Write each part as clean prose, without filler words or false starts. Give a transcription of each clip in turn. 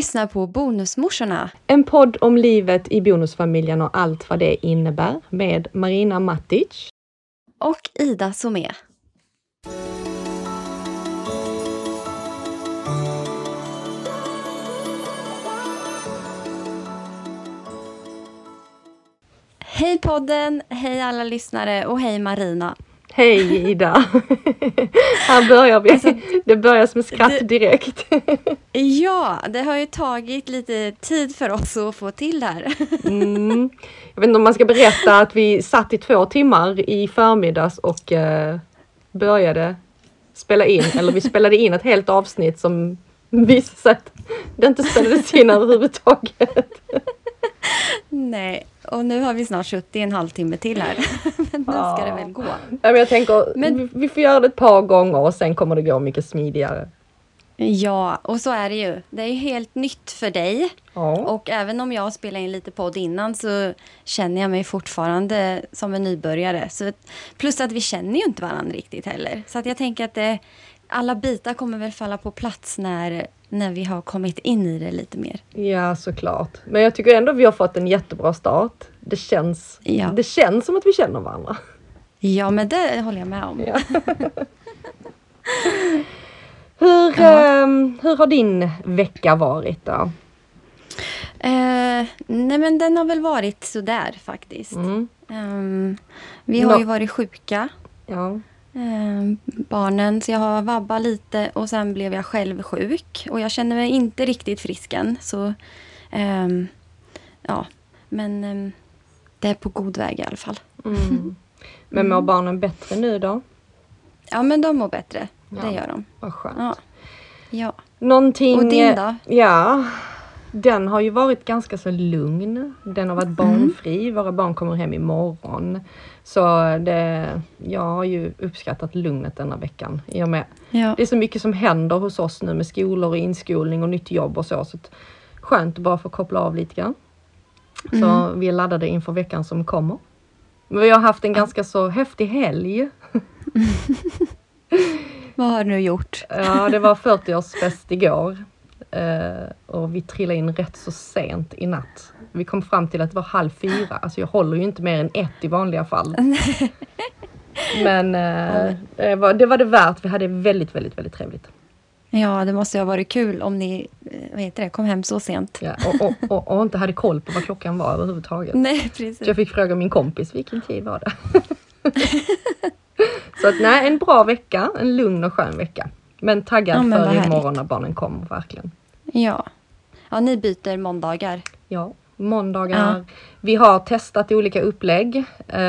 lyssnar på Bonusmorsorna. En podd om livet i bonusfamiljen och allt vad det innebär med Marina Matic. Och Ida Somé. Hej podden, hej alla lyssnare och hej Marina. Hej Ida. Här börjar vi. Alltså, det börjar som skratt direkt. Ja, det har ju tagit lite tid för oss att få till det här. Jag vet inte om man ska berätta att vi satt i 2 timmar i förmiddags och började spela in. Eller vi spelade in ett helt avsnitt som visade sig att det inte spelades in överhuvudtaget. Nej, och nu har vi snart suttit en halvtimme till här. Men nu ska det väl gå. Ja, men jag tänker, vi får göra det ett par gånger och sen kommer det gå mycket smidigare. Ja, och så är det ju. Det är ju helt nytt för dig. Ja. Och även om jag spelar in lite podd innan så känner jag mig fortfarande som en nybörjare. Så, plus att vi känner ju inte varandra riktigt heller. Så att jag tänker att alla bitar kommer väl falla på plats när vi har kommit in i det lite mer. Ja, såklart. Men jag tycker ändå vi har fått en jättebra start. Det känns som att vi känner varandra. Ja, men det håller jag med om. Ja. Hur har din vecka varit då? Nej, men den har väl varit sådär faktiskt. Vi har ju varit sjuka. Ja. Barnen, så jag har vabbat lite och sen blev jag själv sjuk. Och jag känner mig inte riktigt frisk än. Så, ja. Men det är på god väg i alla fall. Men mår barnen bättre nu då? Ja, men de mår bättre. Ja, det gör de. Vad skönt. Ja. Någonting, och din då? Ja, den har ju varit ganska så lugn. Den har varit barnfri. Våra barn kommer hem imorgon. Så jag har ju uppskattat lugnet denna veckan. I och med. Ja. Det är så mycket som händer hos oss nu med skolor och inskolning och nytt jobb och så. Så skönt att bara få koppla av lite grann. Så vi är laddade inför veckan som kommer. Men vi har haft en ganska så häftig helg. Vad har du nu gjort? Ja, det var 40-årsfest igår. Och vi trillade in rätt så sent i natt. Vi kom fram till att det var 3:30. Alltså jag håller ju inte mer än 1 i vanliga fall. Men det var det värt. Vi hade väldigt, väldigt, väldigt trevligt. Ja, det måste ju ha varit kul om ni kom hem så sent. Ja, och inte hade koll på vad klockan var överhuvudtaget. Nej, precis. Så jag fick fråga min kompis vilken tid var det. Så att en bra vecka. En lugn och skön vecka. Men taggad för imorgon när barnen kommer, verkligen. Ja, ni byter måndagar. Ja, måndagar. Ja. Vi har testat olika upplägg.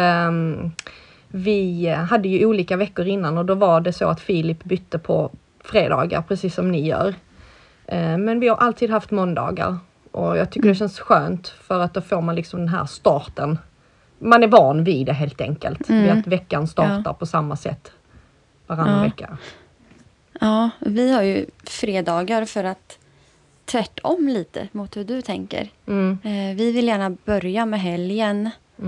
Vi hade ju olika veckor innan och då var det så att Filip bytte på fredagar, precis som ni gör. Men vi har alltid haft måndagar. Och jag tycker det känns skönt för att då får man liksom den här starten. Man är van vid det helt enkelt. Vid att veckan startar på samma sätt varannan vecka. Ja, vi har ju fredagar för att tvärtom lite mot hur du tänker. Vi vill gärna börja med helgen.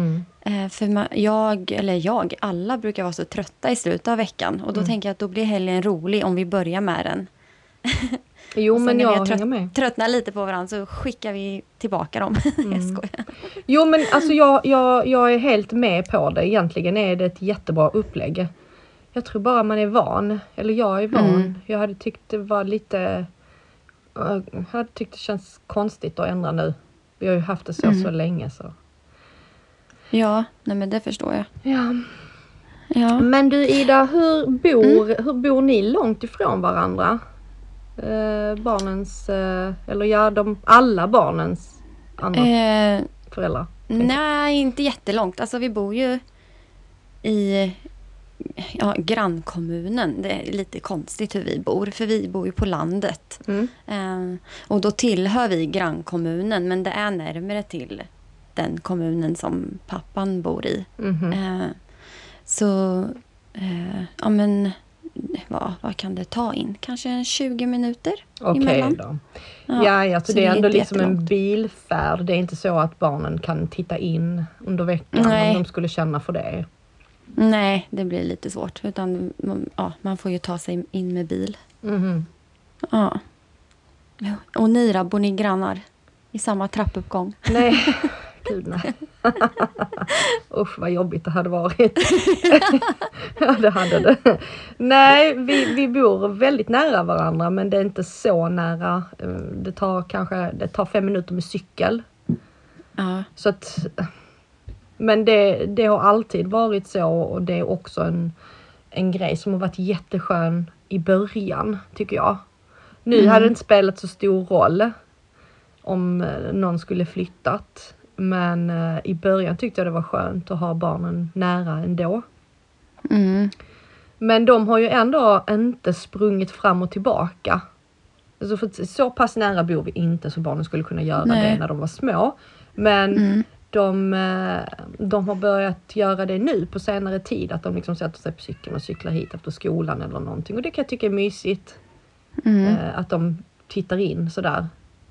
För alla brukar vara så trötta i slutet av veckan. Och då tänker jag att då blir helgen rolig om vi börjar med den. Jo, men jag hänger med. Tröttnar lite på varandra så skickar vi tillbaka dem. Jag skojar. Jo, men alltså jag är helt med på det. Egentligen är det ett jättebra upplägg. Jag tror bara man är van. Eller jag är van. Jag hade tyckt det var lite... Jag hade tyckt det känns konstigt att ändra nu. Vi har ju haft det så länge så. Ja, men det förstår jag. Ja. Men du Ida, hur bor ni långt ifrån varandra? Barnens, alla barnens andra föräldrar? Nej, inte jättelångt. Alltså vi bor ju i grannkommunen. Det är lite konstigt hur vi bor. För vi bor ju på landet. Och då tillhör vi grannkommunen. Men det är närmare till den kommunen som pappan bor i. Vad kan det ta in? Kanske 20 minuter emellan. Då. Ja, så det är ändå liksom en bilfärd. Det är inte så att barnen kan titta in under veckan om de skulle känna för det. Nej, det blir lite svårt. Utan man får ju ta sig in med bil. Mm. Ja. Och ni då, bor ni grannar i samma trappuppgång? Nej, gud nej. Usch vad jobbigt det hade varit. Ja, det hade det. Nej, vi bor väldigt nära varandra, men det är inte så nära. Det tar 5 minuter med cykel. Ja. Så att, men det har alltid varit så, och det är också en grej som har varit jätteskön i början, tycker jag. Nu hade det inte spelat så stor roll om någon skulle flyttat. Men i början tyckte jag det var skönt att ha barnen nära ändå. Mm. Men de har ju ändå inte sprungit fram och tillbaka. Alltså för så pass nära bor vi inte så barnen skulle kunna göra det när de var små. Men de har börjat göra det nu på senare tid. Att de liksom sätter sig på cykeln och cyklar hit efter skolan eller någonting. Och det kan jag tycka är mysigt. Att de tittar in sådär.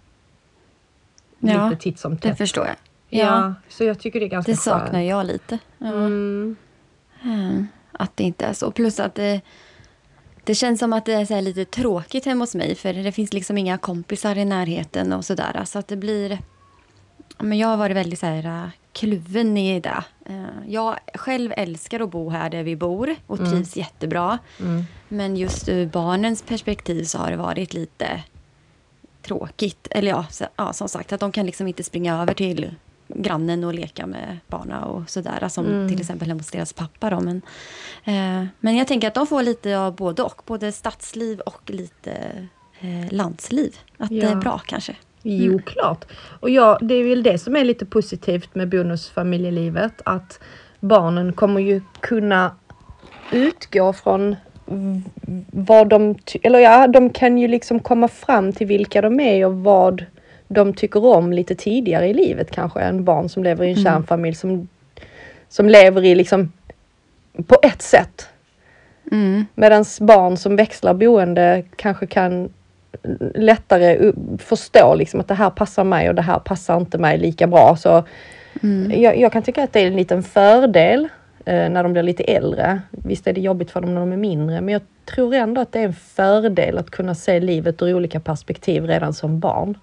Ja, lite titt som tätt. Det förstår jag. Ja, så jag tycker det är ganska det skönt. saknar jag lite. Ja. Att det inte är så. Plus att det känns som att det är så här lite tråkigt hemma hos mig. För det finns liksom inga kompisar i närheten och sådär. Så att det blir... Men jag har varit väldigt så här kluven i det. Jag själv älskar att bo här där vi bor. Och trivs jättebra. Men just ur barnens perspektiv så har det varit lite tråkigt. Eller ja, som sagt, att de kan liksom inte springa över till grannen och leka med barnen och sådär. Som till exempel hemma hos deras pappa då. Men jag tänker att de får lite av både och. Både stadsliv och lite landsliv. Att det är bra kanske. Jo, klart. Och det är väl det som är lite positivt med bonusfamiljelivet. Att barnen kommer ju kunna utgå från vad de kan ju liksom komma fram till vilka de är och vad de tycker om lite tidigare i livet kanske än barn som lever i en kärnfamilj som lever i liksom på ett sätt. Medans barn som växlar boende kanske kan lättare förstå liksom att det här passar mig och det här passar inte mig lika bra. Så jag kan tycka att det är en liten fördel när de blir lite äldre. Visst är det jobbigt för dem när de är mindre, men jag tror ändå att det är en fördel att kunna se livet ur olika perspektiv redan som barn.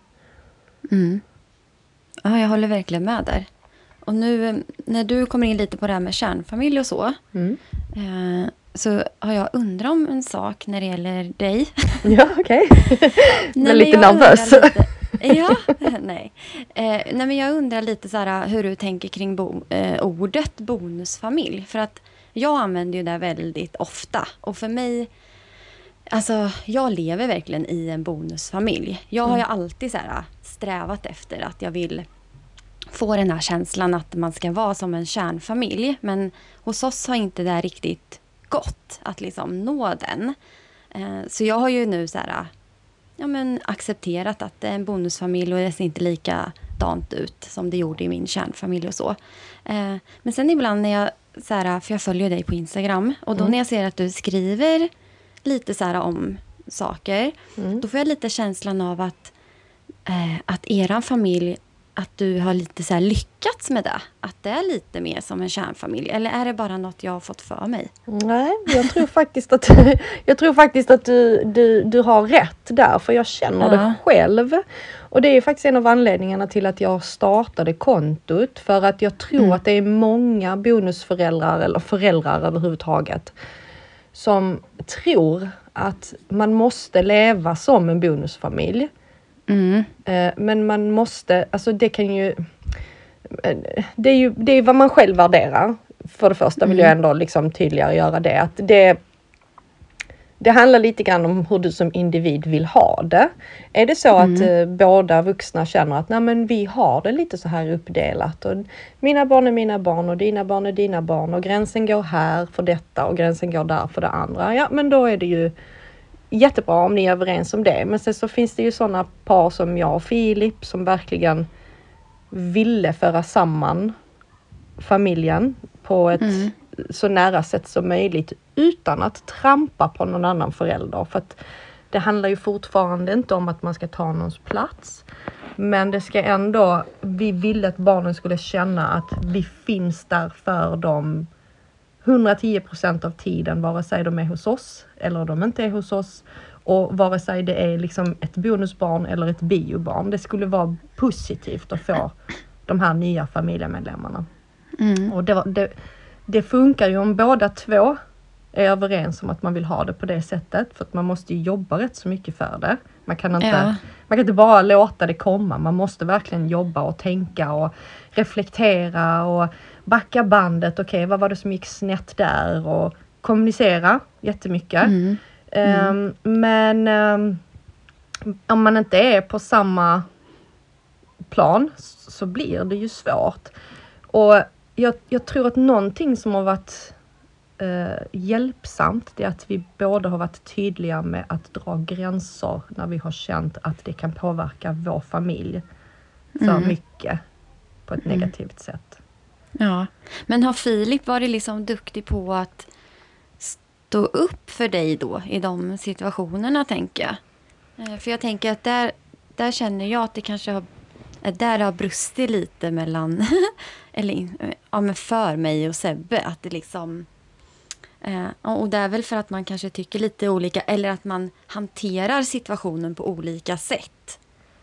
Ja, jag håller verkligen med där. Och nu när du kommer in lite på det här med kärnfamilj och så så har jag undrat om en sak när det gäller dig. Ja, okej. Jag är lite nervös. Nej, men jag undrar lite så här, hur du tänker kring ordet bonusfamilj. För att jag använder ju det väldigt ofta. Och för mig, alltså jag lever verkligen i en bonusfamilj. Jag har ju alltid så här strävat efter att jag vill få den här känslan att man ska vara som en kärnfamilj. Men hos oss har inte det riktigt gått att liksom nå den. Så jag har ju nu så här, accepterat att det är en bonusfamilj och det ser inte likadant ut som det gjorde i min kärnfamilj och så. Men sen ibland när jag så här, för jag följer dig på Instagram och då när jag ser att du skriver lite så här om saker, då får jag lite känslan av att eran familj, att du har lite så här lyckats med det. Att det är lite mer som en kärnfamilj. Eller är det bara något jag har fått för mig? Nej, jag tror faktiskt att du har rätt där. För jag känner det själv. Och det är faktiskt en av anledningarna till att jag startade kontot. För att jag tror att det är många bonusföräldrar eller föräldrar överhuvudtaget som tror att man måste leva som en bonusfamilj. Men man måste, alltså det kan ju, det är vad man själv värderar. För det första vill jag ändå liksom tydligare göra det. Att det handlar lite grann om hur du som individ vill ha det. Är det så att båda vuxna känner att nej, men vi har det lite så här uppdelat. Och mina barn är mina barn och dina barn är dina barn. Och gränsen går här för detta och gränsen går där för det andra. Ja, men då är det ju jättebra om ni är överens om det. Men sen så finns det ju sådana par som jag och Filip som verkligen ville föra samman familjen på ett så nära sätt som möjligt utan att trampa på någon annan förälder. För att det handlar ju fortfarande inte om att man ska ta någons plats. Men det ska ändå, vi ville att barnen skulle känna att vi finns där för dem 110% av tiden, vare sig de är hos oss eller de inte är hos oss. Och vare sig det är liksom ett bonusbarn eller ett biobarn. Det skulle vara positivt att få de här nya familjemedlemmarna. Och det funkar ju om båda två är överens om att man vill ha det på det sättet. För att man måste ju jobba rätt så mycket för det. Man kan inte bara låta det komma. Man måste verkligen jobba och tänka och reflektera och backa bandet. Okej, vad var det som gick snett där? Och kommunicera jättemycket. Men om man inte är på samma plan så blir det ju svårt. Och jag tror att någonting som har varit hjälpsamt, det är att vi båda har varit tydliga med att dra gränser när vi har känt att det kan påverka vår familj för mycket på ett negativt sätt. Ja, men har Filip varit liksom duktig på att stå upp för dig då i de situationerna, tänker jag? För jag tänker att där känner jag att det kanske har brustit lite mellan men för mig och Sebbe, att det liksom och det är väl för att man kanske tycker lite olika, eller att man hanterar situationen på olika sätt.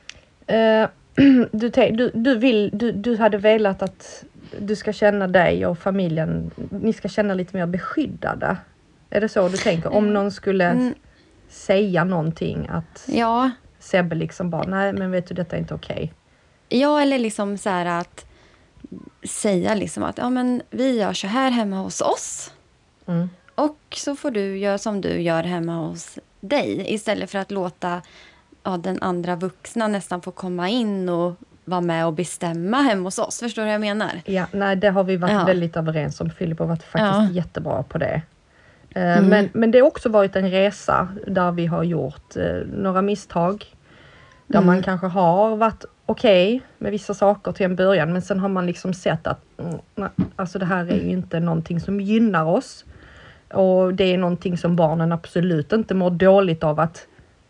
Du hade velat att du ska känna dig och familjen, ni ska känna lite mer beskyddade. Är det så du tänker? Om någon skulle säga någonting, att Sebbe liksom bara, nej men vet du, detta är inte okej. Ja, eller liksom så här att säga liksom att ja, men vi gör så här hemma hos oss. Och så får du göra som du gör hemma hos dig. Istället för att låta den andra vuxna nästan få komma in och vara med och bestämma hemma hos oss. Förstår du vad jag menar? Ja, nej, det har vi varit väldigt överens om. Filip har varit faktiskt jättebra på det. Men det har också varit en resa där vi har gjort några misstag. Där man kanske har varit okej med vissa saker till en början. Men sen har man liksom sett att alltså det här är ju inte någonting som gynnar oss. Och det är någonting som barnen absolut inte mår dåligt av att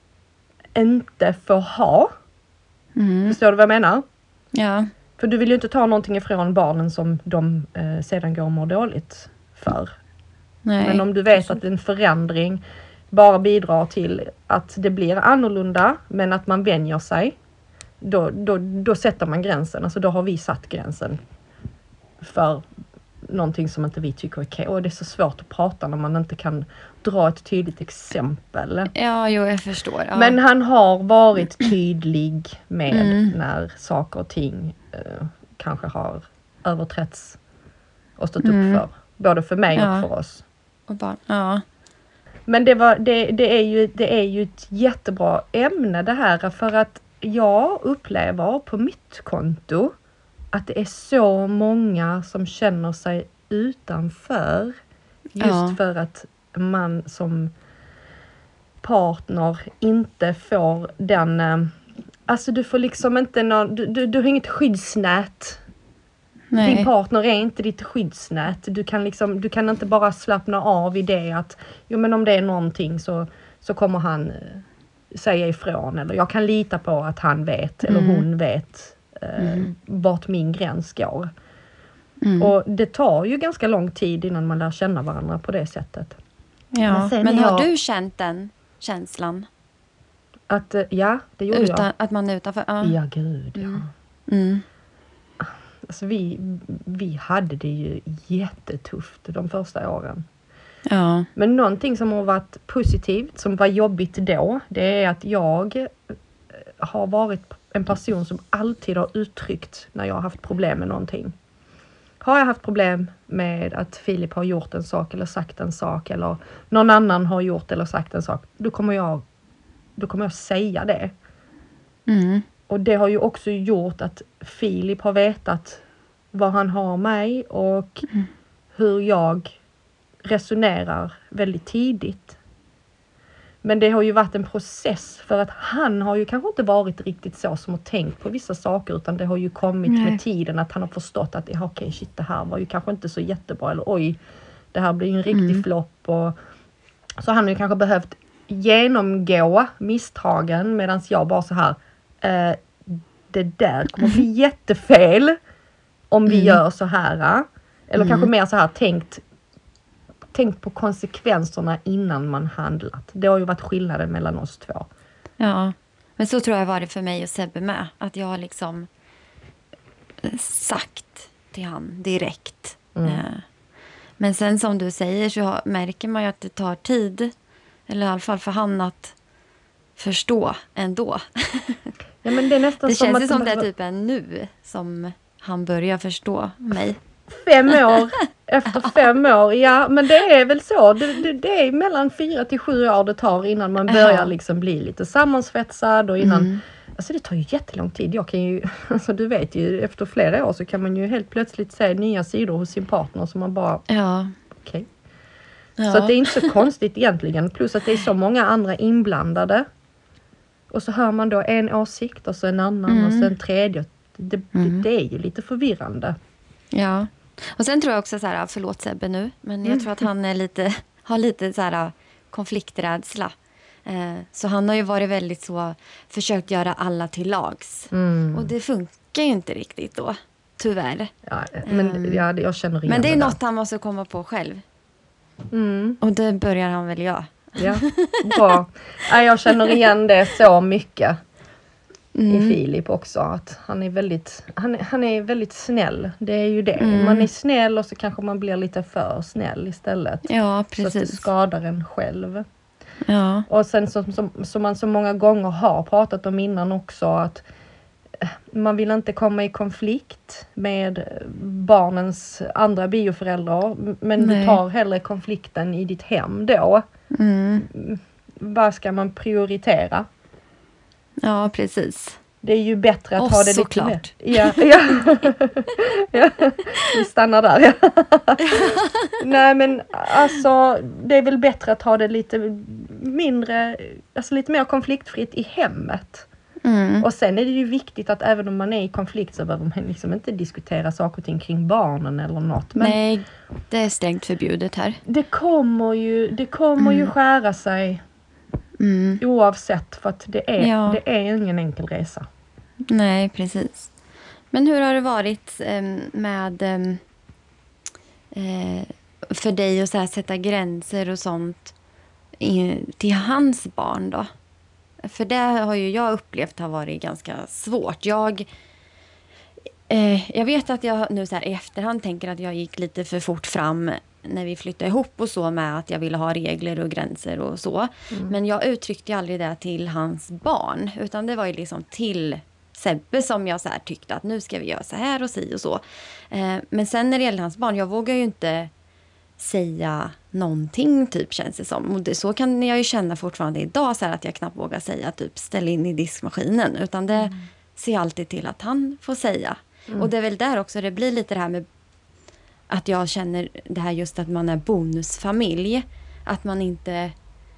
inte få ha. Förstår du vad jag menar? Ja. För du vill ju inte ta någonting ifrån barnen som de sedan går och mår dåligt för. Nej. Men om du vet att en förändring bara bidrar till att det blir annorlunda, men att man vänjer sig, då sätter man gränsen. Alltså då har vi satt gränsen för någonting som inte vi tycker är okej. Och det är så svårt att prata när man inte kan dra ett tydligt exempel. Ja, jag förstår. Ja. Men han har varit tydlig med när saker och ting kanske har överträtts och stått upp för. Både för mig och för oss. Och barn. Ja. Men det är ju ett jättebra ämne det här, för att jag upplever på mitt konto att det är så många som känner sig utanför. Just för att man som partner inte får den... Alltså du får liksom inte du har inget skyddsnät. Nej. Din partner är inte ditt skyddsnät. Du kan inte bara slappna av i det att men om det är någonting så kommer han säga ifrån. Eller jag kan lita på att han vet eller hon vet vart min gräns går. Och det tar ju ganska lång tid innan man lär känna varandra på det sättet. Ja, men har du känt den känslan? Att, ja, det gjorde jag. Att man är utanför? Ja, gud, ja. Alltså vi hade det ju jättetufft de första åren. Ja. Men någonting som har varit positivt, som var jobbigt då, det är att jag har varit en person som alltid har uttryckt när jag har haft problem med någonting. Har jag haft problem med att Filip har gjort en sak eller sagt en sak, eller någon annan har gjort eller sagt en sak, då kommer jag säga det. Och det har ju också gjort att Filip har vetat vad han har mig och hur jag resonerar väldigt tidigt. Men det har ju varit en process, för att han har ju kanske inte varit riktigt så som har tänkt på vissa saker, utan det har ju kommit med tiden att han har förstått att okej, shit, det här var ju kanske inte så jättebra, eller oj, det här blir ju en riktig flopp. Och så han har ju kanske behövt genomgå misstagen, medan jag bara så här, det där kommer bli jättefel om vi gör så här. Eller kanske mer så här, tänkt på konsekvenserna innan man handlat. Det har ju varit skillnaden mellan oss två. Ja, men så tror jag var det för mig och Sebbe med. Att jag har liksom sagt till han direkt. Men sen som du säger så märker man ju att det tar tid. Eller i alla fall för han att förstå ändå. Ja, men det är nästan det som känns att som det är typ en nu som han börjar förstå mig. 5 år, efter 5 år, ja men det är väl så. Det är mellan 4 till 7 år det tar innan man börjar liksom bli lite sammansvetsad och innan, alltså det tar ju jättelång tid. Jag kan ju, alltså du vet ju, efter flera år så kan man ju helt plötsligt se nya sidor hos sin partner som man bara, okej. Ja. Så att det är inte så konstigt egentligen, plus att det är så många andra inblandade. Och så hör man då en åsikt och så en annan och så en tredje. Det är ju lite förvirrande. Ja. Och sen tror jag också så här, förlåt Sebbe nu, men jag tror att han är har lite så här konflikträdsla. Så han har ju varit väldigt så, försökt göra alla till lags. Och det funkar ju inte riktigt då, tyvärr. Ja, men jag känner igen men det är där. något han måste komma på själv. Och det börjar han väl göra. Ja, bra. Jag känner igen det så mycket. I Filip också, att han är väldigt snäll. Det är ju det. Man är snäll och så kanske man blir lite för snäll istället. Ja, precis. Så att det skadar en själv. Ja. Och sen som man så många gånger har pratat om innan också, att man vill inte komma i konflikt med barnens andra bioföräldrar, men du tar hellre konflikten i ditt hem då. Vad ska man prioritera? Ja, precis. Det är ju bättre att ha det lite mer. Ja. Vi stannar där. Nej, men alltså det är väl bättre att ha det lite mindre, alltså lite mer konfliktfritt i hemmet. Och sen är det ju viktigt att även om man är i konflikt så behöver man liksom inte diskutera saker och ting kring barnen eller något. Men nej, det är strängt förbjudet här. Det kommer ju skära sig oavsett, för att det är ingen enkel resa. Nej, precis. Men hur har det varit med för dig att så här sätta gränser och sånt till hans barn då? För det har ju jag upplevt har varit ganska svårt. Jag vet att jag nu så här i efterhand tänker att jag gick lite för fort fram när vi flyttade ihop och så, med att jag ville ha regler och gränser och så. Men jag uttryckte ju aldrig det till hans barn, utan det var ju liksom till Sebbe som jag så här tyckte att nu ska vi göra så här och si och så. Men sen när det gäller hans barn, jag vågar ju inte säga någonting typ, känns det som. Och så kan jag ju känna fortfarande idag så här, att jag knappt vågar säga typ ställ in i diskmaskinen, utan det ser jag alltid till att han får säga. Och det är väl där också det blir lite det här med att jag känner det här just att man är bonusfamilj, att man inte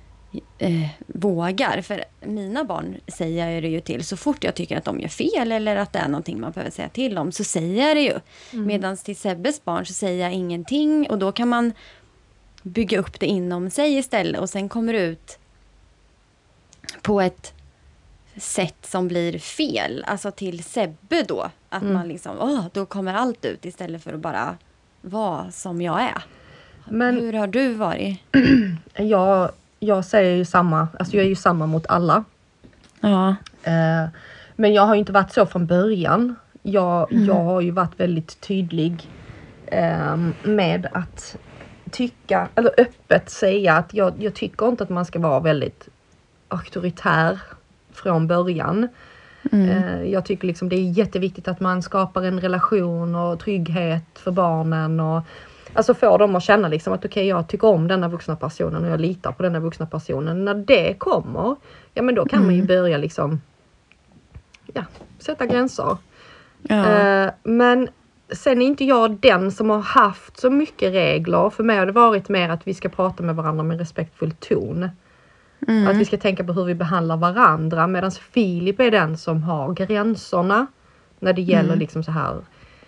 vågar. För mina barn säger jag det ju till så fort jag tycker att de gör fel eller att det är någonting man behöver säga till om, så säger jag det ju. Medan till Sebbes barn så säger jag ingenting, och då kan man bygga upp det inom sig istället, och sen kommer det ut på ett sätt som blir fel, alltså till Sebbe då, att man liksom, då kommer allt ut istället för att bara vara som jag är. Men hur har du varit? Jag säger ju samma, alltså jag är ju samma mot alla. Ja. Men jag har ju inte varit så från början. Jag har ju varit väldigt tydlig med att tycka, eller öppet säga att jag tycker inte att man ska vara väldigt auktoritär från början. Jag tycker liksom det är jätteviktigt att man skapar en relation och trygghet för barnen, och alltså får dem att känna liksom att okej, jag tycker om denna vuxna personen och jag litar på denna vuxna personen. När det kommer, ja men då kan man ju börja liksom sätta gränser. Ja. Men sen är inte jag den som har haft så mycket regler. För mig har det varit mer att vi ska prata med varandra med respektfull ton. Att vi ska tänka på hur vi behandlar varandra. Medan Filip är den som har gränserna. När det gäller liksom så här,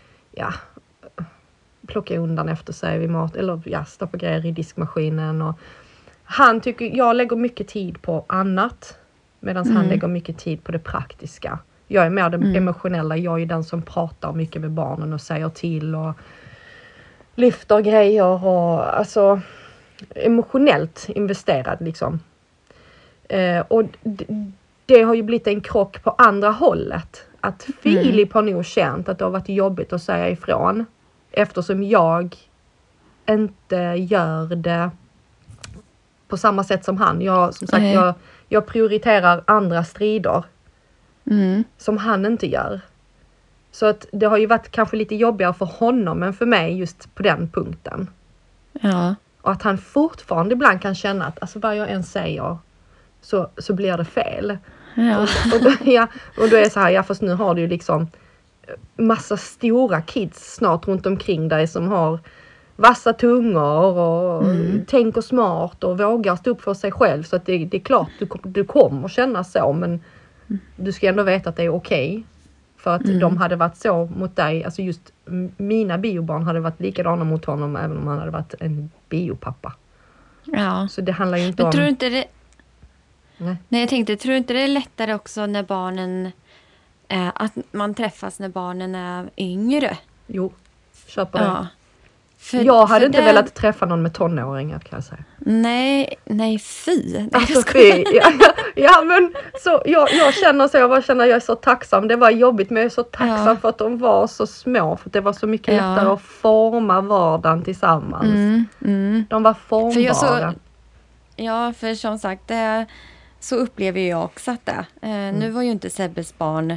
plocka undan efter sig vid mat. Eller stoppa grejer i diskmaskinen. Och han tycker, jag lägger mycket tid på annat. Medan han lägger mycket tid på det praktiska. Jag är mer den emotionella. Jag är den som pratar mycket med barnen och säger till. Och lyfter grejer. Och alltså, emotionellt investerad liksom. Och det har ju blivit en krock på andra hållet. Att Filip har nog känt att det har varit jobbigt att säga ifrån. Eftersom jag inte gör det på samma sätt som han. Jag prioriterar andra strider som han inte gör. Så att det har ju varit kanske lite jobbigare för honom än för mig just på den punkten. Ja. Och att han fortfarande ibland kan känna att alltså vad jag än säger så blir det fel. Ja. Och då är det så här, fast nu har du ju liksom massa stora kids snart runt omkring dig som har vassa tungor och tänker smart och vågar stå upp för sig själv. Så att det är klart du kommer känna så, men du ska ändå veta att det är okej. För att de hade varit så mot dig, alltså just mina biobarn hade varit likadana mot honom även om han hade varit en biopappa. Ja. Så det handlar ju inte Men om... tror du inte det... Nej, jag tänkte, tror du inte det är lättare också när barnen... att man träffas när barnen är yngre? Jo, kör på det. Ja. Jag hade inte velat träffa någon med tonåringar kan jag säga. Nej, fy. Alltså fy. Ja, men så, jag känner så, jag är så tacksam. Det var jobbigt, men jag är så tacksam för att de var så små. För det var så mycket lättare att forma vardagen tillsammans. De var formbara. För som sagt, så upplever jag också att det. Nu var ju inte Sebbes barn...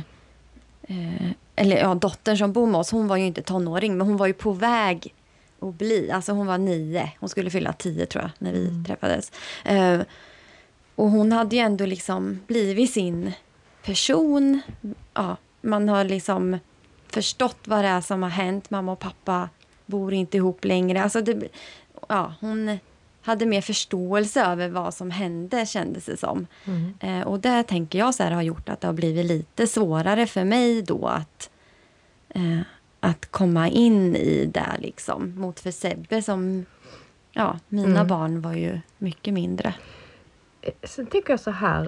dottern som bor med oss, hon var ju inte tonåring, men hon var ju på väg att bli, alltså hon var 9, hon skulle fylla 10 tror jag när vi träffades, och hon hade ju ändå liksom blivit sin person. Man har liksom förstått vad det är som har hänt, mamma och pappa bor inte ihop längre, alltså hon hade mer förståelse över vad som hände, kändes det som. Och det tänker jag så här har gjort att det har blivit lite svårare för mig då att komma in i det liksom. Mot för Sebbe som, mina barn var ju mycket mindre. Sen tycker jag så här,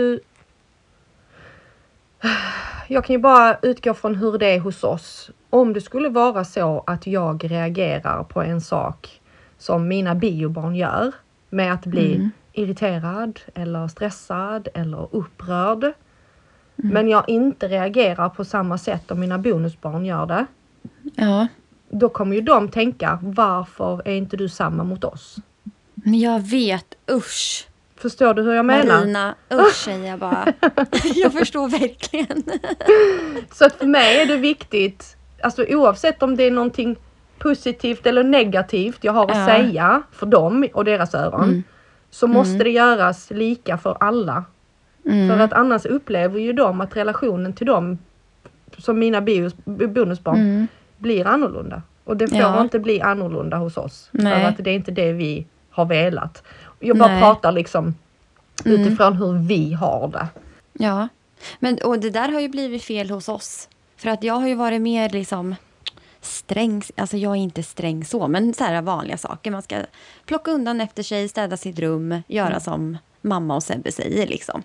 jag kan ju bara utgå från hur det är hos oss. Om det skulle vara så att jag reagerar på en sak som mina biobarn gör med att bli irriterad eller stressad eller upprörd. Men jag inte reagerar på samma sätt om mina bonusbarn gör det. Ja. Då kommer ju de tänka, varför är inte du samma mot oss? Men jag vet, usch. Förstår du hur jag menar? Marina, usch säger jag bara. Jag förstår verkligen. Så att för mig är det viktigt, alltså oavsett om det är någonting positivt eller negativt jag har att säga för dem och deras öron, så måste det göras lika för alla. För att annars upplever ju de att relationen till dem som mina bonusbarn blir annorlunda. Och det får inte bli annorlunda hos oss. Nej. För att det är inte det vi har velat. Jag bara pratar liksom utifrån hur vi har det. Ja, och det där har ju blivit fel hos oss. För att jag har ju varit mer liksom sträng, alltså jag är inte sträng så, men så här vanliga saker. Man ska plocka undan efter sig, städa sitt rum, göra som mamma och Sebbe säger liksom.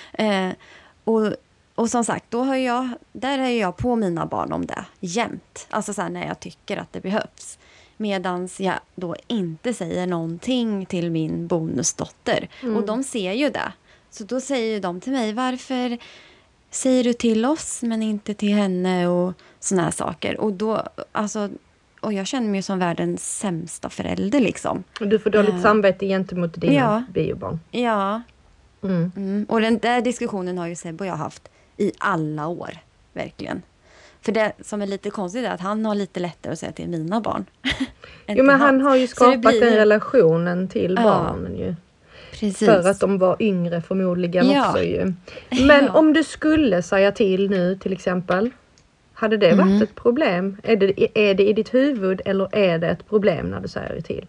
Och som sagt, där är jag på mina barn om det jämt. Alltså så här, när jag tycker att det behövs. Medans jag då inte säger någonting till min bonusdotter. Och de ser ju det. Så då säger de till mig, varför säger du till oss men inte till henne och såna här saker. Och då, alltså, och jag känner mig som världens sämsta förälder liksom. Och du får dåligt samvete gentemot dina biobarn. Ja. Och den där diskussionen har ju Sebbe och jag haft i alla år, verkligen. För det som är lite konstigt är att han har lite lättare att säga till mina barn. Jo, men han har ju skapat den relationen till barnen ju. Precis. För att de var yngre förmodligen också ju. Men om du skulle säga till nu till exempel, hade det varit ett problem? Är det i ditt huvud eller är det ett problem när du säger till?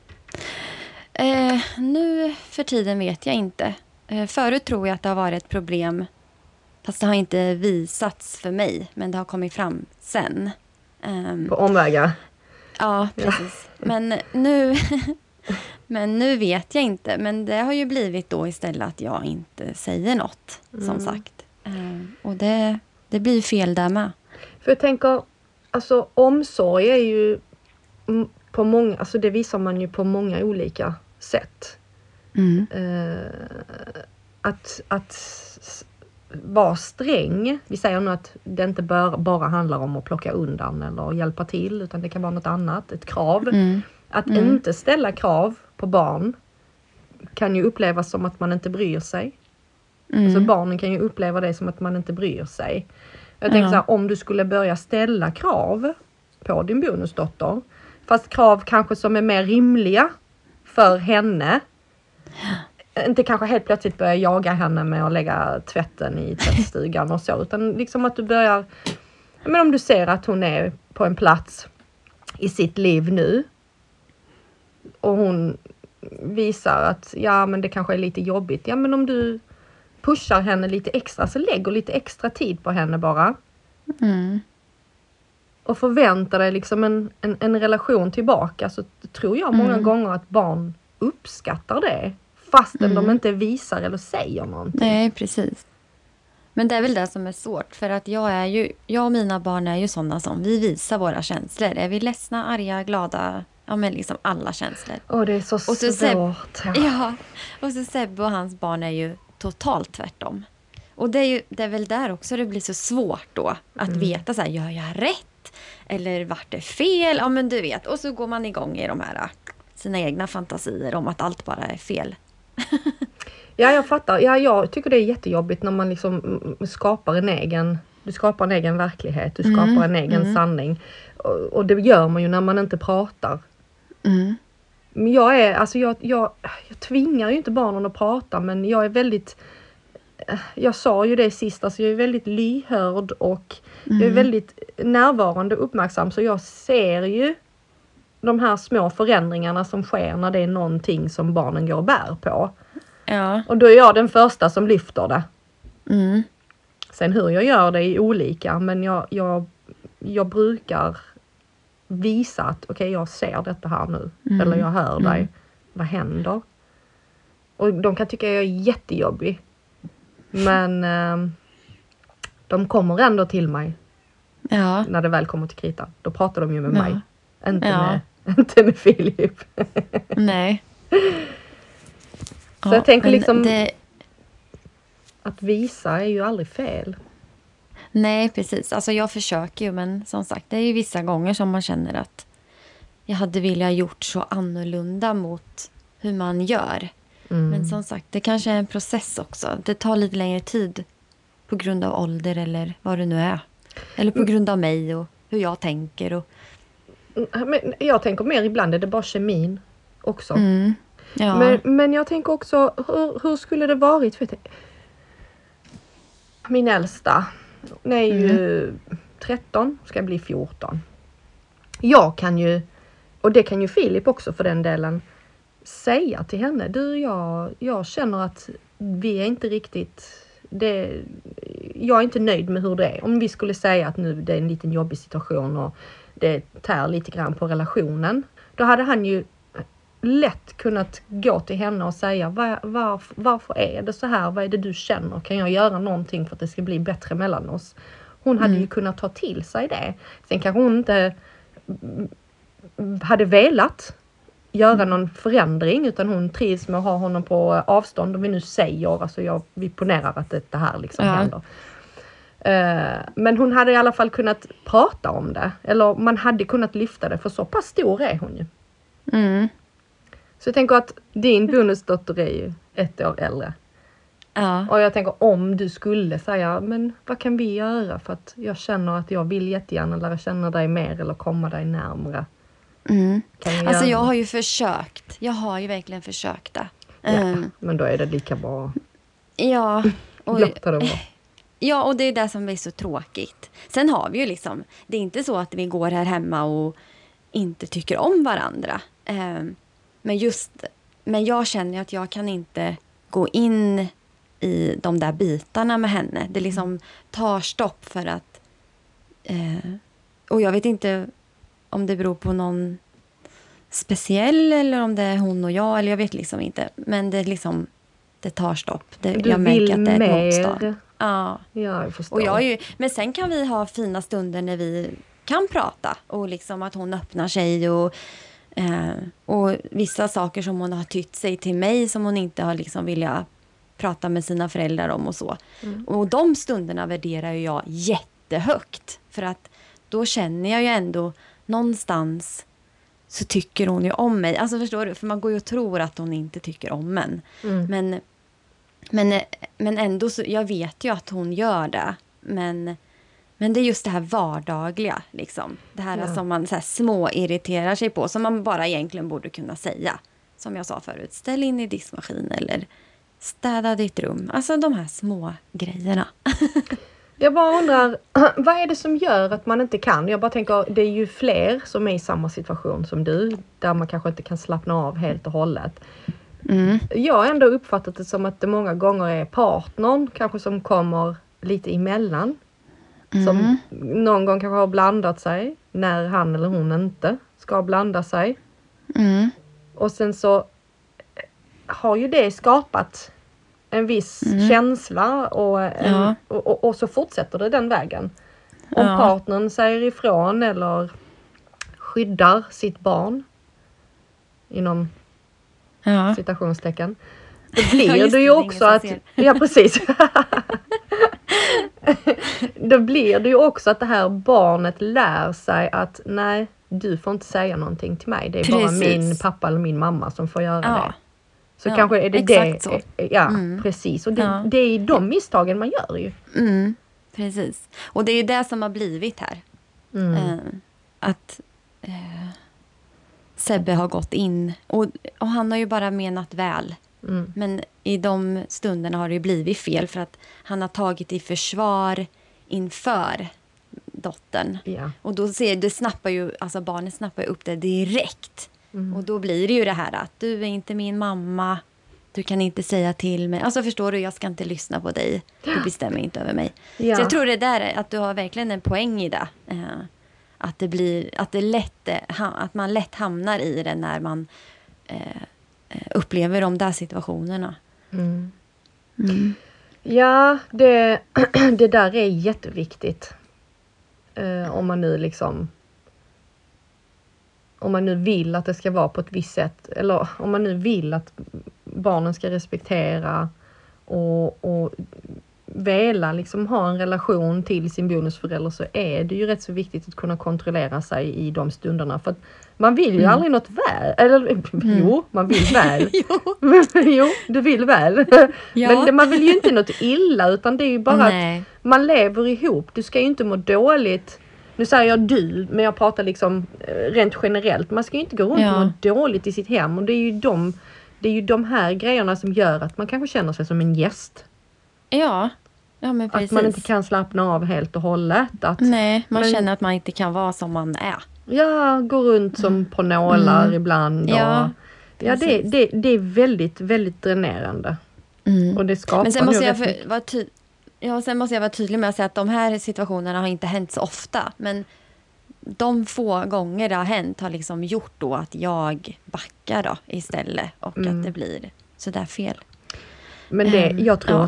Nu för tiden vet jag inte. Förut tror jag att det har varit ett problem. Fast det har inte visats för mig. Men det har kommit fram sen. På omvägar? Ja, precis. Men nu vet jag inte. Men det har ju blivit då istället att jag inte säger något. Som sagt. Och det blir fel där med. För jag tänker, alltså omsorg är ju på många, alltså det visar man ju på många olika sätt. Att vara sträng. Vi säger nu att det inte bara handlar om att plocka undan eller hjälpa till, utan det kan vara något annat, ett krav. Att inte ställa krav på barn kan ju upplevas som att man inte bryr sig. Alltså barnen kan ju uppleva det som att man inte bryr sig. Jag tänker så här, om du skulle börja ställa krav på din bonusdotter, fast krav kanske som är mer rimliga för henne. Inte kanske helt plötsligt börja jaga henne med att lägga tvätten i tvättstugan och så. Utan liksom att du börjar, men om du ser att hon är på en plats i sitt liv nu. Och hon visar att ja, men det kanske är lite jobbigt. Ja, men om du pushar henne lite extra, så lägger lite extra tid på henne bara. Och förväntar dig liksom en relation tillbaka, så tror jag många gånger att barn uppskattar det. Fastän de inte visar eller säger någonting. Nej, precis. Men det är väl det som är svårt. För att jag och mina barn är ju sådana som vi visar våra känslor. Är vi ledsna, arga, glada? Ja, men liksom alla känslor. Det är så svårt. Ja, och så Sebbe och hans barn är ju totalt tvärtom. Och det är väl där också det blir så svårt då. Att veta så här, gör jag rätt? Eller vart det fel? Ja, men du vet. Och så går man igång i de här sina egna fantasier om att allt bara är fel. Ja, jag fattar. Ja, jag tycker det är jättejobbigt när man liksom skapar en egen verklighet. Du skapar en egen sanning. Och det gör man ju när man inte pratar. Men jag tvingar ju inte barnen att prata, men jag är väldigt, jag sa ju det sist, alltså jag är väldigt lyhörd och jag är väldigt närvarande och uppmärksam, så jag ser ju de här små förändringarna som sker när det är någonting som barnen går och bär på. Ja. Och då är jag den första som lyfter det. Sen hur jag gör det är olika, men jag brukar visa att okej, jag ser detta här nu. Eller jag hör dig. Vad händer? Och de kan tycka jag är jättejobbig. Men de kommer ändå till mig. Ja. När det väl kommer till kritan. Då pratar de ju med mig. Inte med Filip. Nej. Så jag tänker liksom att visa är ju aldrig fel. Nej, precis. Alltså jag försöker ju, men som sagt, det är ju vissa gånger som man känner att jag hade velat gjort så annorlunda mot hur man gör. Men som sagt, det kanske är en process också. Det tar lite längre tid på grund av ålder eller vad det nu är. Eller på grund av mig och hur jag tänker. Och... Men jag tänker mer ibland är det bara kemin också. Ja. Men jag tänker också, hur skulle det varit? För min äldsta, hon är ju 13, ska bli 14. Jag kan ju, och det kan ju Filip också för den delen, säga till henne, du, jag känner att vi är inte riktigt, jag är inte nöjd med hur det är. Om vi skulle säga att nu det är en liten jobbig situation och det tär lite grann på relationen, då hade han ju lätt kunnat gå till henne och säga, varför är det så här? Vad är det du känner? Kan jag göra någonting för att det ska bli bättre mellan oss? Hon hade ju kunnat ta till sig det. Sen kanske hon inte hade velat göra någon förändring, utan hon trivs med att ha honom på avstånd. Om vi nu säger, alltså vi ponerar att det här liksom händer. Men hon hade i alla fall kunnat prata om det. Eller man hade kunnat lyfta det, för så pass stor är hon ju. Så jag tänker att din bonusdotter är ju 1 år äldre. Ja. Och jag tänker, om du skulle säga, men vad kan vi göra? För att jag känner att jag vill jättegärna lära känna dig mer eller komma dig närmare. Alltså jag har ju försökt. Jag har ju verkligen försökt det. Ja, men då är det lika bra. Ja. Låta det vara. Ja, och det är det som är så tråkigt. Sen har vi ju liksom, det är inte så att vi går här hemma och inte tycker om varandra. Men jag känner att jag kan inte gå in i de där bitarna med henne. Det liksom tar stopp för att... och jag vet inte om det beror på någon speciell eller om det är hon och jag. Eller jag vet liksom inte. Men det liksom... Det tar stopp. Jag märker att det är ett motstånd. Ja, jag förstår. Och men sen kan vi ha fina stunder när vi kan prata. Och liksom att hon öppnar sig och Och vissa saker som hon har tytt sig till mig som hon inte har liksom vilja prata med sina föräldrar om och så. Och de stunderna värderar jag jättehögt. För att då känner jag ju ändå någonstans så tycker hon ju om mig. Alltså förstår du? För man går ju och tror att hon inte tycker om en. Men ändå så, jag vet ju att hon gör det. Men det är just det här vardagliga liksom. Det här som man så här små irriterar sig på. Som man bara egentligen borde kunna säga. Som jag sa förut. Ställ in i diskmaskin eller städa ditt rum. Alltså de här små grejerna. Jag bara undrar, vad är det som gör att man inte kan? Jag bara tänker, det är ju fler som är i samma situation som du. Där man kanske inte kan slappna av helt och hållet. Jag har ändå uppfattat det som att det många gånger är partnern kanske som kommer lite emellan. Som någon gång kanske har blandat sig när han eller hon inte ska blanda sig. Och sen så har ju det skapat en viss känsla och så fortsätter det den vägen. Om partnern säger ifrån eller skyddar sitt barn inom citationstecken. Då blir det ju också att... Ja, precis. Då blir det ju också att det här barnet lär sig att nej, du får inte säga någonting till mig. Det är bara min pappa eller min mamma som får göra det. Så kanske är det exakt det. Så. Ja, precis. Och det är de misstagen man gör ju. Precis. Och det är det som har blivit här. Att Sebbe har gått in. Och han har ju bara menat väl. Men i de stunderna har det ju blivit fel. För att han har tagit i försvar inför dottern. Och då snappar ju, alltså barnet snappar upp det direkt. Och då blir det ju det här att du är inte min mamma. Du kan inte säga till mig. Alltså förstår du, jag ska inte lyssna på dig. Du bestämmer inte över mig. Så jag tror det där att du har verkligen en poäng i det. Att man lätt hamnar i det när man upplever de där situationerna. Ja, det där är jätteviktigt. Om man nu vill att det ska vara på ett visst sätt. Eller om man nu vill att barnen ska respektera och vilja liksom ha en relation till sin bonusförälder, så är det ju rätt så viktigt att kunna kontrollera sig i de stunderna. För att man vill ju aldrig något väl. Eller jo, man vill väl. Jo, du vill väl. Men man vill ju inte något illa, utan det är ju bara att man lever ihop. Du ska ju inte må dåligt. Nu säger jag du, men jag pratar liksom rent generellt. Man ska ju inte gå runt och må dåligt i sitt hem. Och det är ju de här grejerna som gör att man kanske känner sig som en gäst. Ja, men precis. Att man inte kan slappna av helt och hållet. Man känner att man inte kan vara som man är. Ja, gå runt som på nålar ibland. Det är väldigt, väldigt dränerande. Och det skapar. Men sen måste sen måste jag vara tydlig med att säga att de här situationerna har inte hänt så ofta. Men de få gånger det har hänt har liksom gjort då att jag backar då istället. Och att det blir så där fel. Men jag tror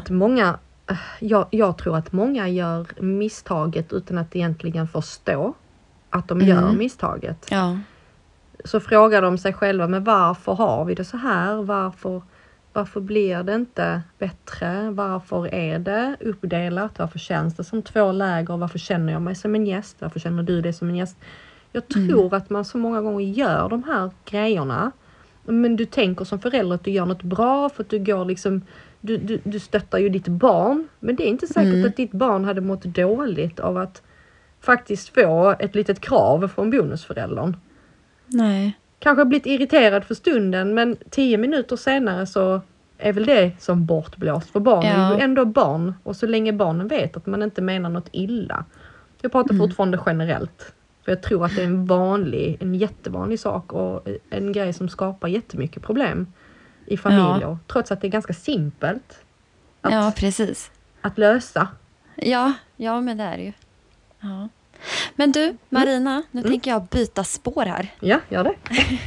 att många gör misstaget utan att egentligen förstå att de gör misstaget. Så frågar de sig själva, men varför har vi det så här? Varför blir det inte bättre? Varför är det uppdelat? Varför känns det som 2 läger? Varför känner jag mig som en gäst? Varför känner du dig som en gäst? Jag tror att man så många gånger gör de här grejerna. Men du tänker som förälder att du gör något bra, för att du går liksom... Du stöttar ju ditt barn. Men det är inte säkert att ditt barn hade mått dåligt av att faktiskt få ett litet krav från bonusföräldern. Nej. Kanske blivit irriterad för stunden, men 10 minuter senare så är väl det som bortblåst. För barn är ju ändå barn. Och så länge barnen vet att man inte menar något illa. Jag pratar fortfarande generellt. För jag tror att det är en jättevanlig sak och en grej som skapar jättemycket problem i familjer. Trots att det är ganska simpelt att lösa. Ja, men det är det ju. Ja. Men du, Marina, nu tänker jag byta spår här. Ja, gör det.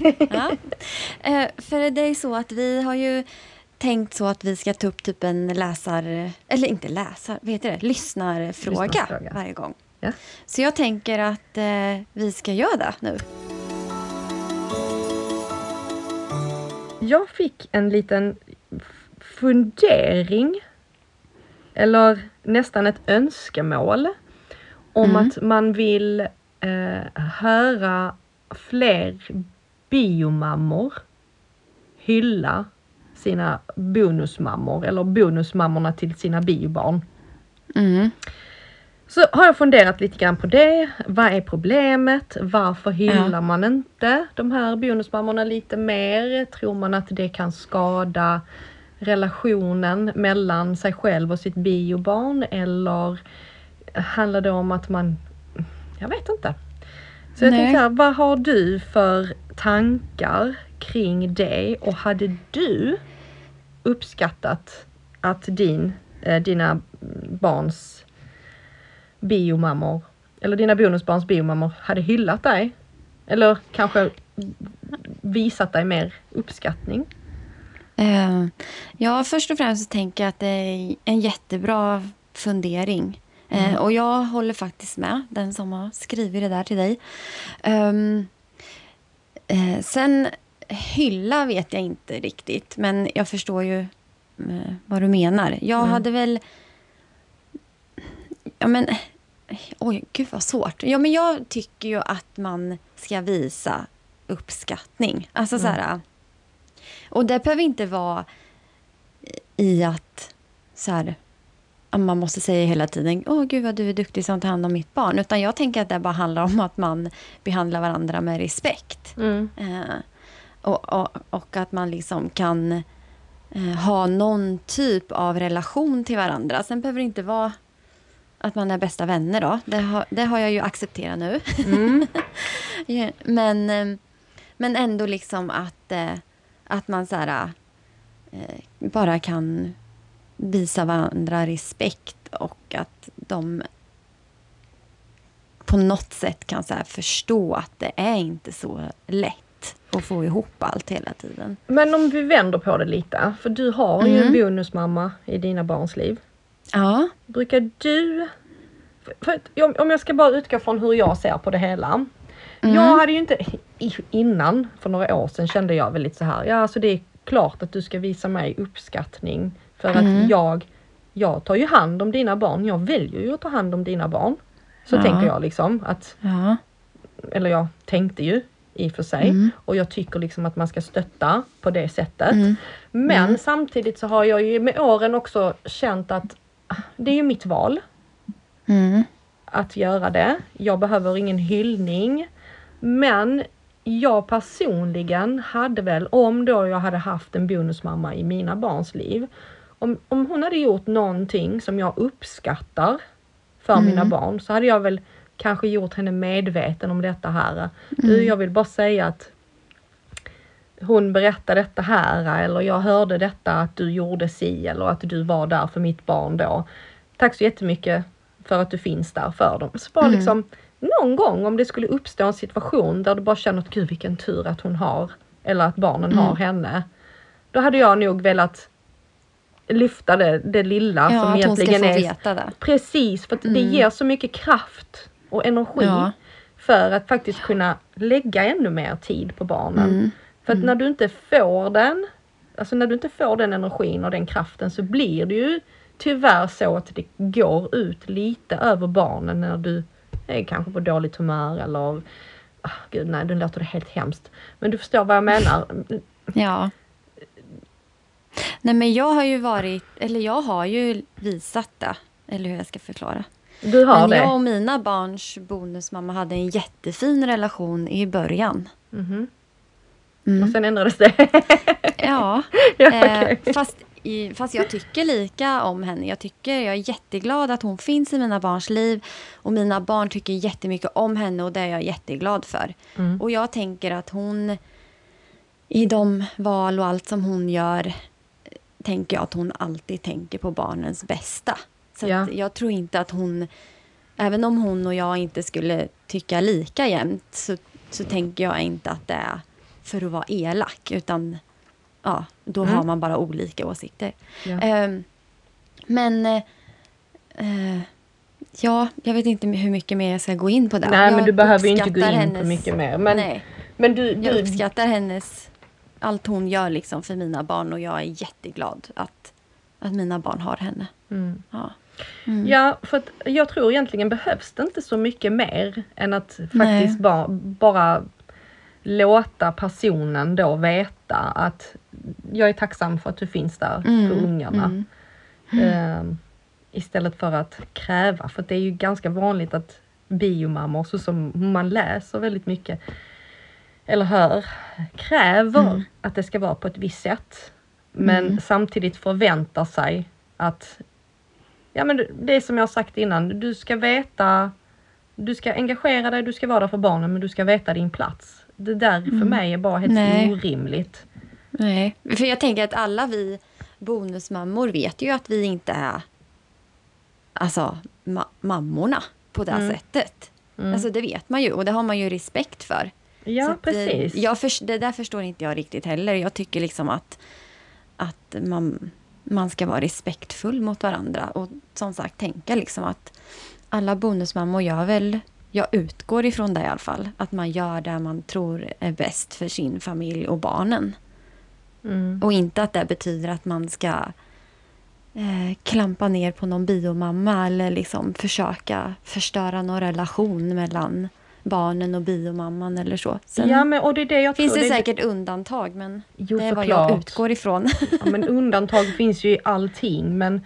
För det är så att vi har ju tänkt så att vi ska ta upp typ en lyssnarfråga varje gång. Ja. Så jag tänker att vi ska göra det nu. Jag fick en liten fundering, eller nästan ett önskemål, om att man vill höra fler biomammor hylla sina bonusmammor eller bonusmammorna till sina biobarn. Så har jag funderat lite grann på det. Vad är problemet? Varför hyllar man inte de här bonusmammorna lite mer? Tror man att det kan skada relationen mellan sig själv och sitt biobarn? Eller handlar det om att man... Jag vet inte. Så jag tänkte här, vad har du för tankar kring det? Och hade du uppskattat att dina barns biomammor eller dina bonusbarns biomammor hade hyllat dig? Eller kanske visat dig mer uppskattning? Ja, först och främst så tänker jag att det är en jättebra fundering. Och jag håller faktiskt med den som har skrivit det där till dig. Sen hylla vet jag inte riktigt, men jag förstår ju vad du menar. Jag hade väl... Ja, men... Oj, gud vad svårt. Ja, men jag tycker ju att man ska visa uppskattning. Alltså så här... Och det behöver inte vara i att så här... Man måste säga hela tiden, gud vad du är duktig som tar hand om mitt barn. Utan jag tänker att det bara handlar om att man behandlar varandra med respekt. Och att man liksom kan ha någon typ av relation till varandra. Sen behöver det inte vara att man är bästa vänner då. Det har jag ju accepterat nu. Ja, men ändå liksom att man så här, bara kan visa varandra respekt och att de på något sätt kan så här förstå att det är inte så lätt att få ihop allt hela tiden. Men om vi vänder på det lite, för du har ju en bonusmamma i dina barns liv. Ja. Brukar du... För om jag ska bara utgå från hur jag ser på det hela. Jag hade ju inte... Innan, för några år sedan, kände jag väl lite så här. Ja, alltså det är klart att du ska visa mig uppskattning. För att jag tar ju hand om dina barn. Jag väljer ju att ta hand om dina barn. Så tänker jag liksom att... Eller jag tänkte ju i och för sig. Och jag tycker liksom att man ska stötta på det sättet. Men samtidigt så har jag ju med åren också känt att det är ju mitt val. Att göra det. Jag behöver ingen hyllning. Men jag personligen hade väl, om då jag hade haft en bonusmamma i mina barns liv. Om hon hade gjort någonting som jag uppskattar för mina barn, så hade jag väl kanske gjort henne medveten om detta här. Jag vill bara säga att hon berättade detta här, eller jag hörde detta att du gjorde si, eller att du var där för mitt barn då. Tack så jättemycket för att du finns där för dem. Så bara liksom någon gång om det skulle uppstå en situation där du bara känner att gud vilken tur att hon har, eller att barnen har henne. Då hade jag nog velat lyfta det lilla som att egentligen hon ska få veta det. Precis, för att det ger så mycket kraft och energi för att faktiskt kunna lägga ännu mer tid på barnen. För att när du inte får den energin och den kraften, så blir det ju tyvärr så att det går ut lite över barnen när du är kanske på dåligt humör eller gud nej, det låter det helt hemskt. Men du förstår vad jag menar. Ja. Nej, men jag har ju visat det, eller hur jag ska förklara. Du har men det. Jag och mina barns bonusmamma hade en jättefin relation i början. Och sen ändrades det. Ja, okay. Fast jag tycker lika om henne. Jag är jätteglad att hon finns i mina barns liv. Och mina barn tycker jättemycket om henne, och det är jag jätteglad för. Och jag tänker att hon, i de val och allt som hon gör, tänker jag att hon alltid tänker på barnens bästa. Så att jag tror inte att hon, även om hon och jag inte skulle tycka lika jämt, så tänker jag inte att det är för att vara elak, utan då har man bara olika åsikter. Jag vet inte hur mycket mer jag ska gå in på det. Nej, men du behöver ju inte gå in på mycket mer. Men jag uppskattar hennes allt hon gör liksom för mina barn, och jag är jätteglad att mina barn har henne. Ja. Ja, för att jag tror egentligen behövs det inte så mycket mer än att faktiskt bara låta personen då veta att jag är tacksam för att du finns där för ungarna. Istället för att kräva, för det är ju ganska vanligt att biomammor, så som man läser väldigt mycket eller hör, kräver att det ska vara på ett visst sätt. Men samtidigt förväntar sig att, ja men det är som jag har sagt innan, du ska veta, du ska engagera dig, du ska vara där för barnen, men du ska veta din plats. Det där för mig är bara helt orimligt. Nej, för jag tänker att alla vi bonusmammor vet ju att vi inte är alltså mammorna på det här sättet. Alltså det vet man ju, och det har man ju respekt för. Ja, så precis. Det där förstår inte jag riktigt heller. Jag tycker liksom att man ska vara respektfull mot varandra. Och som sagt, tänka liksom att alla bonusmammor gör väl, jag utgår ifrån det i alla fall, att man gör det man tror är bäst för sin familj och barnen. Och inte att det betyder att man ska klampa ner på någon biomamma eller liksom försöka förstöra någon relation mellan barnen och biomamman eller så. Sen Ja, men och det är det jag finns tror. det säkert undantag, men jo, det är vad såklart. jag utgår ifrån. Ja, men undantag finns ju i allting, men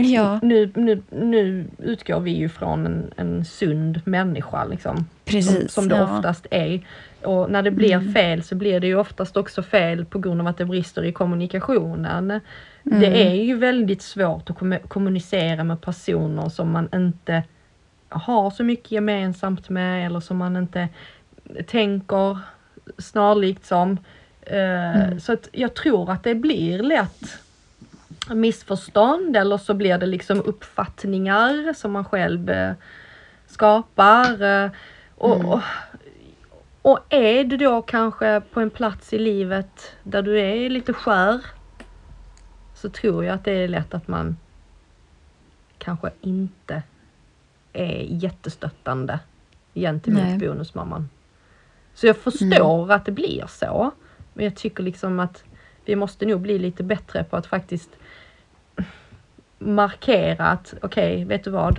nu utgår vi ju från en sund människa liksom. Precis, som det oftast är. Och när det blir fel så blir det ju oftast också fel på grund av att det brister i kommunikationen. Det är ju väldigt svårt att kommunicera med personer som man inte har så mycket gemensamt med, eller som man inte tänker snarlikt som. Så att jag tror att det blir lätt missförstånd, eller så blir det liksom uppfattningar som man själv skapar. Och är du då kanske på en plats i livet där du är lite skör, så tror jag att det är lätt att man kanske inte är jättestöttande gentemot bonusmamman. Så jag förstår att det blir så. Men jag tycker liksom att vi måste nog bli lite bättre på att faktiskt markera att okej, vet du vad?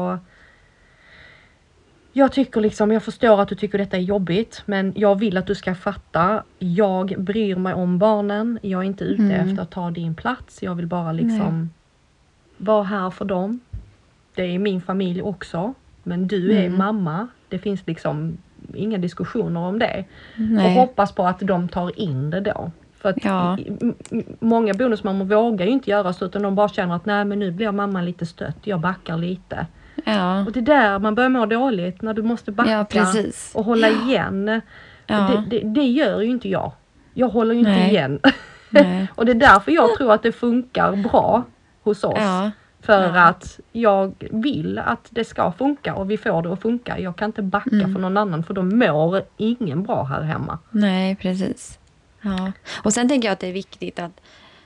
Jag tycker liksom, jag förstår att du tycker detta är jobbigt, men jag vill att du ska fatta, jag bryr mig om barnen, jag är inte ute efter att ta din plats, jag vill bara liksom vara här för dem. Det är min familj också, men du är mamma, det finns liksom inga diskussioner om det. Och hoppas på att de tar in det då. För att många bonusmammor vågar ju inte göra så, utan de bara känner att nej, men nu blir mamma lite stött, jag backar lite. Ja. Och det där man börjar må dåligt, när du måste backa och hålla igen. Ja. Det gör ju inte jag. Jag håller ju inte igen. Och det är därför jag tror att det funkar bra hos oss. Ja. För att jag vill att det ska funka, och vi får det att funka. Jag kan inte backa för någon annan, för då mår ingen bra här hemma. Nej, precis. Ja. Och sen tänker jag att det är viktigt att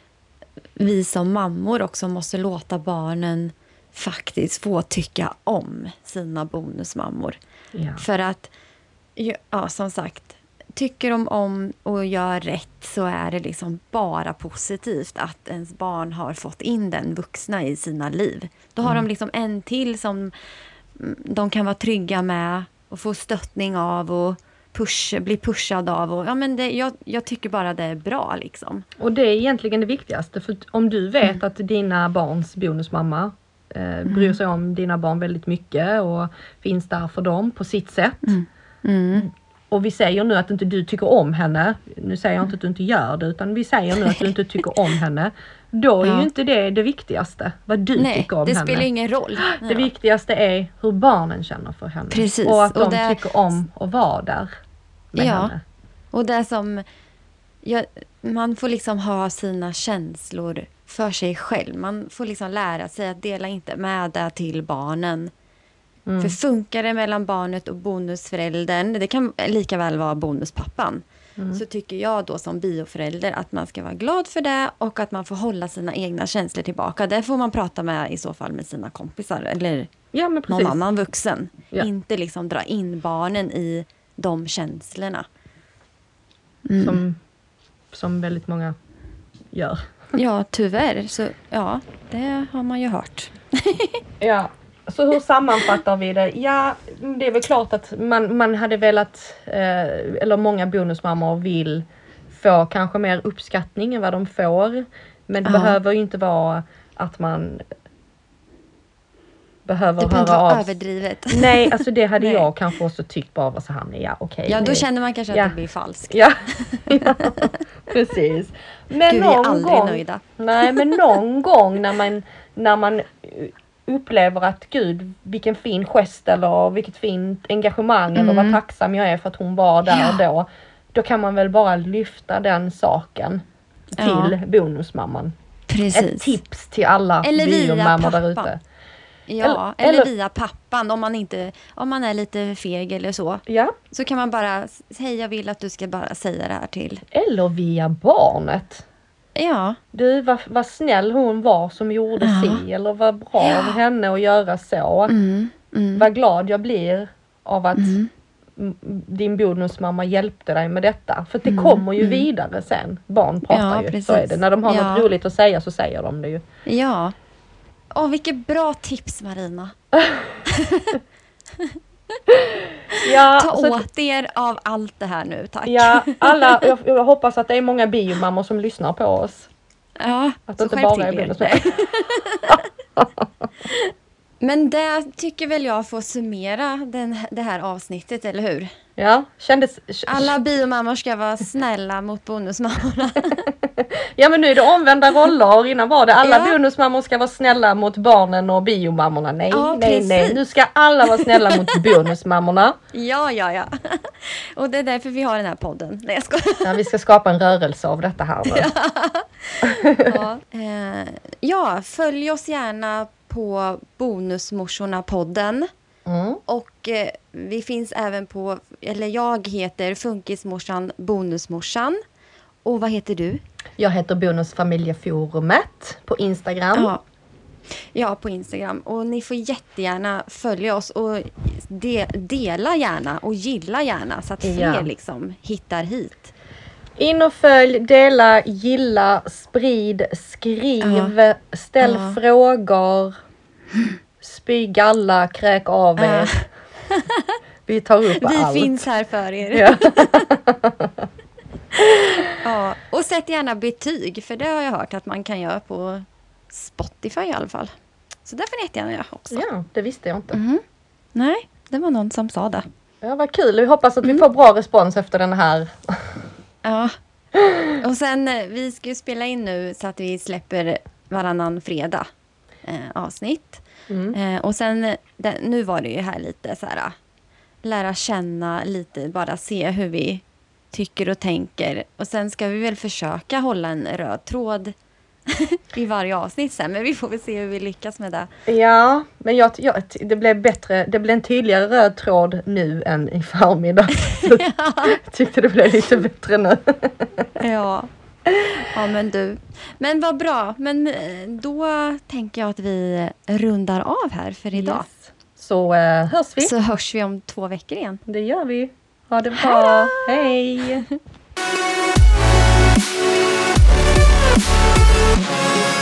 vi som mammor också måste låta barnen faktiskt få tycka om sina bonusmammor. Ja. För att, ja, som sagt, tycker de om och gör rätt, så är det liksom bara positivt att ens barn har fått in den vuxna i sina liv. Då har de liksom en till som de kan vara trygga med och få stöttning av och bli pushad av. Och, ja, men jag tycker bara det är bra liksom. Och det är egentligen det viktigaste. För om du vet att dina barns bonusmamma bryr sig om dina barn väldigt mycket och finns där för dem på sitt sätt. Och vi säger nu att inte du tycker om henne. Nu säger jag inte att du inte gör det, utan vi säger nu att du inte tycker om henne. Då är ju inte det viktigaste, vad du tycker om henne. Det spelar ingen roll. Det viktigaste är hur barnen känner för henne. Precis. Och att de tycker om att vara där med henne. Och det som... man får liksom ha sina känslor för sig själv. Man får liksom lära sig att dela inte med det till barnen. För funkar det mellan barnet och bonusföräldern, det kan lika väl vara bonuspappan, så tycker jag då som bioförälder att man ska vara glad för det, och att man får hålla sina egna känslor tillbaka. Det får man prata med i så fall med sina kompisar eller någon annan vuxen. Ja. Inte liksom dra in barnen i de känslorna. som väldigt många gör. Ja, tyvärr. Så ja, det har man ju hört. Ja, så hur sammanfattar vi det? Ja, det är väl klart att man hade velat, eller många bonusmammor vill få kanske mer uppskattning än vad de får. Men det behöver ju inte vara att man behöver det höra inte av. vara överdrivet. Nej, alltså det hade jag kanske också tyckt bara så här, ja okej. Ja, då nu. känner man kanske att det blir falskt. Ja, ja precis. Men Gud, vi är aldrig nöjda. Nej, men någon gång när man upplever att gud, vilken fin gest eller vilket fint engagemang eller vad tacksam jag är för att hon var där då kan man väl bara lyfta den saken till bonusmamman. Precis. Ett tips till alla biomammor där ute. Ja, eller via pappan om man är lite feg eller så. Ja. Så kan man bara säga, jag vill att du ska bara säga det här till. Eller via barnet. Ja. Du, vad snäll hon var som gjorde eller vad bra av henne att göra så. Vad glad jag blir av att din bonusmamma hjälpte dig med detta. För det kommer ju vidare sen. Barn pratar ju, precis. så är det. När de har något roligt att säga så säger de det ju. Ja. Vilket bra tips, Marina. Ta åt er av allt det här nu, tack. Ja, jag hoppas att det är många biomammor som lyssnar på oss. Ja, att så det inte bara är bonusmammor. Men det tycker väl jag får summera det här avsnittet, eller hur? Ja, alla biomammor ska vara snälla mot bonusmammorna. Ja, men nu är det omvända roller. Innan var det alla bonusmammor ska vara snälla mot barnen och biomammorna. Nej. Nu ska alla vara snälla mot bonusmammorna. Ja. Och det är därför vi har den här podden. Nej, jag skojar. Ja, vi ska skapa en rörelse av detta här nu. Ja, följ oss gärna på Bonusmorsorna-podden. Och vi finns även på, eller jag heter Funkismorsan Bonusmorsan. Och vad heter du? Jag heter Bonusfamiljeforumet på Instagram. Ja, på Instagram. Och ni får jättegärna följa oss och dela gärna och gilla gärna så att fler liksom hittar hit. In och följ, dela, gilla, sprid, skriv, ställ frågor, spy galla, kräk av er. Vi tar upp allt. Vi finns här för er. Ja, och sätt gärna betyg, för det har jag hört att man kan göra på Spotify i alla fall. Så där får ni jättegärna göra också. Ja, det visste jag inte. Nej, det var någon som sa det. Ja, vad kul. Vi hoppas att vi får bra respons efter den här. Ja, och sen vi ska ju spela in nu så att vi släpper varannan fredag avsnitt. Och sen, nu var det ju här lite så här, lära känna lite, bara se hur vi tycker och tänker. Och sen ska vi väl försöka hålla en röd tråd i varje avsnitt sen. Men vi får väl se hur vi lyckas med det. Ja, men det blev bättre. Det blev en tydligare röd tråd nu än i förmiddag. Jag tyckte det blev lite bättre nu. Ja, men du. Men vad bra. Men då tänker jag att vi rundar av här för idag. Yes. Så hörs vi. Så hörs vi om 2 veckor igen. Det gör vi. Ha det bra. Hej!